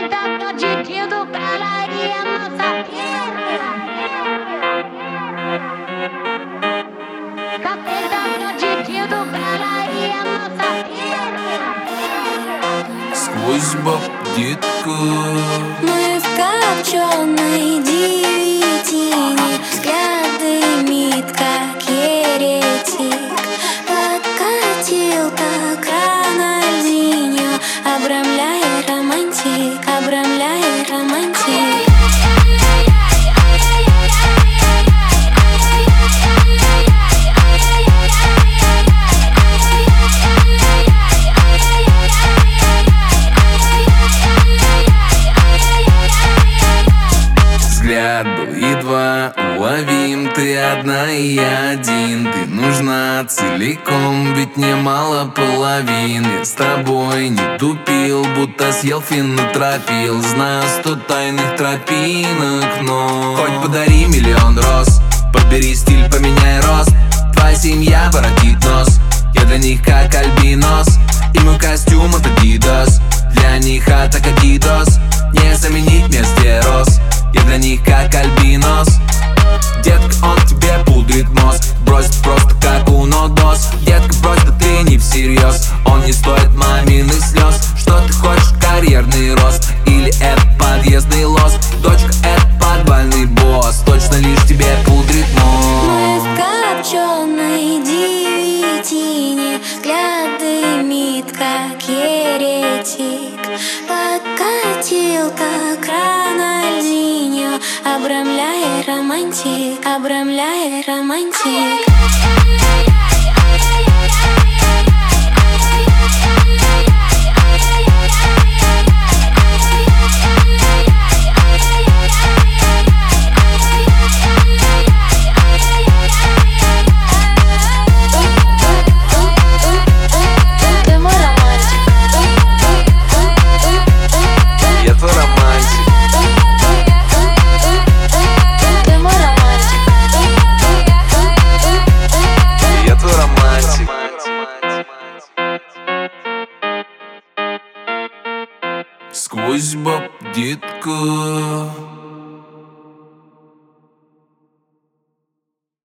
Capeta no Didi do Galeria Nossa Vida. Capeta no Didi do Galeria Nossa Vida. Сквозь баб, детка. Мы в копченой девятине, взгляды мит, как еретик. Подкатил так Рональдиньо, обрамляя романтик, обрамляя романтик. Взгляд был едва уловим, ты одна и я один. Ты нужна целиком, ведь мне мало половин. Я с тобой не тупил, будто съел фенотропил. Знаю 100 тайных тропинок, но хоть подари миллион роз, подбери стиль, поменяй рост. Твоя семья воротит нос, я для них как альбинос. И мой костюм от Adidas, для них атака DDoS. Не заменить мне стероз, я для них как альбинос. Детка, он тебе пудрит мозг, бросит просто как унодос. Детка, брось, да ты не всерьез, он не стоит маминых слез. Что ты хочешь, карьерный рост или это подъездный лос? Дочка, это подвальный босс, точно лишь тебе пудрит мозг. Мы в копченой девятине, взгляды мит, как еретик. Подкатил как Рональдиньо, обрамляя романтик, обрамляя романтик. Сквозь баб, детка.